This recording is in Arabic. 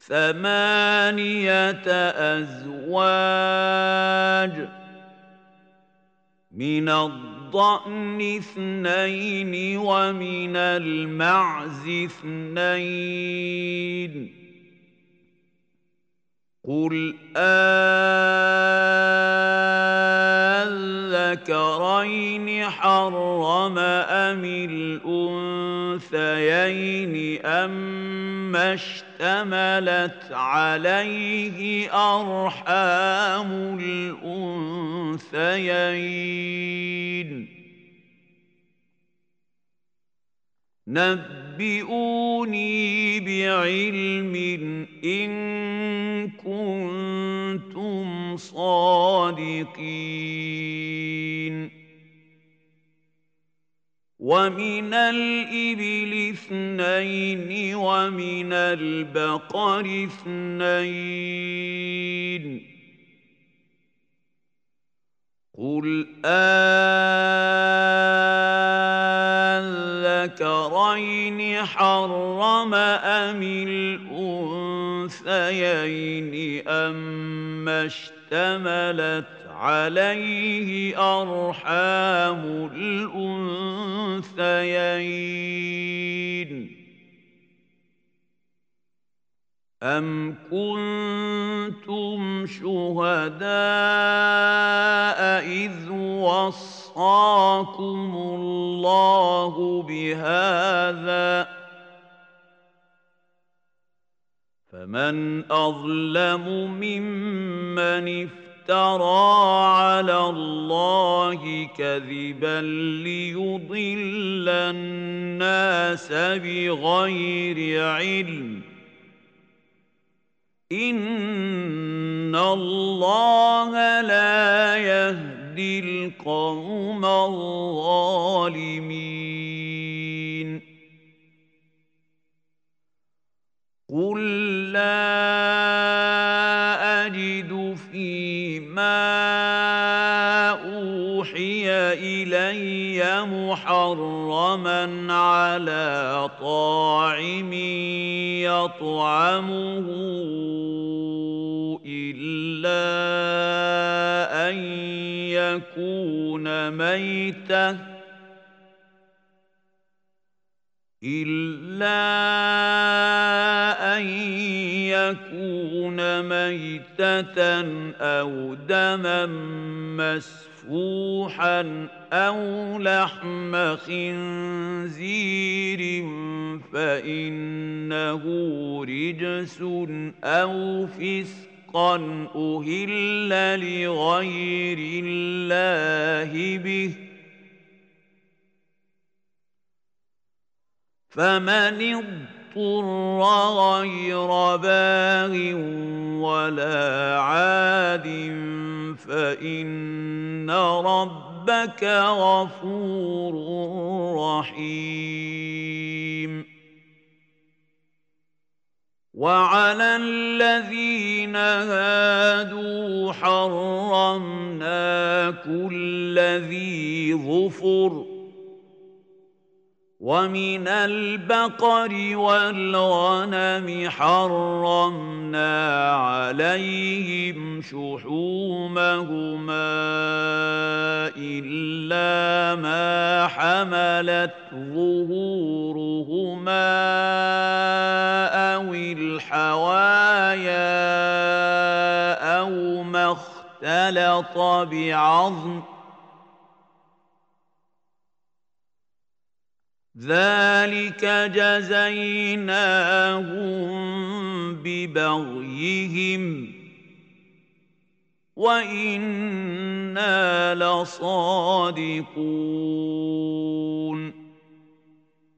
ثمانية أزواج من الضأن اثنين ومن المعز اثنين قل أذكرين حرم أم الأنثيين أما اشتملت عليه أرحام الأنثيين نبئوني بعلم إن كنتم صادقين ومن الإبل اثنين ومن البقر اثنين قل أذكرين حرم أم الأنثيين أما اشتملت عليه أرحام الأنثيين أم كنتم شهداء إذ وصاكم الله بهذا فمن أظلم ممن افترى على الله كذبا ليضل الناس بغير علم إن الله لا يهدي القوم الظالمين قل لا أجد فيما أوحي إلي محرما على طاعم يطعمه إلا أن يكون ميتة أو دما مسفوحا أو لحم خنزير فإنه رجس أو فسقا أهل لغير الله به فمن اضطر غير باغ ولا عاد فإن ربك غفور رحيم وعلى الذين هادوا حرمنا كل ذي ظفر ومن البقر والغنم حرمنا عليهم شحومهما إلا ما حملت ظهورهما أو الحوايا أو ما اختلط بعظم ذلك جزيناهم ببغيهم وإنا لصادقون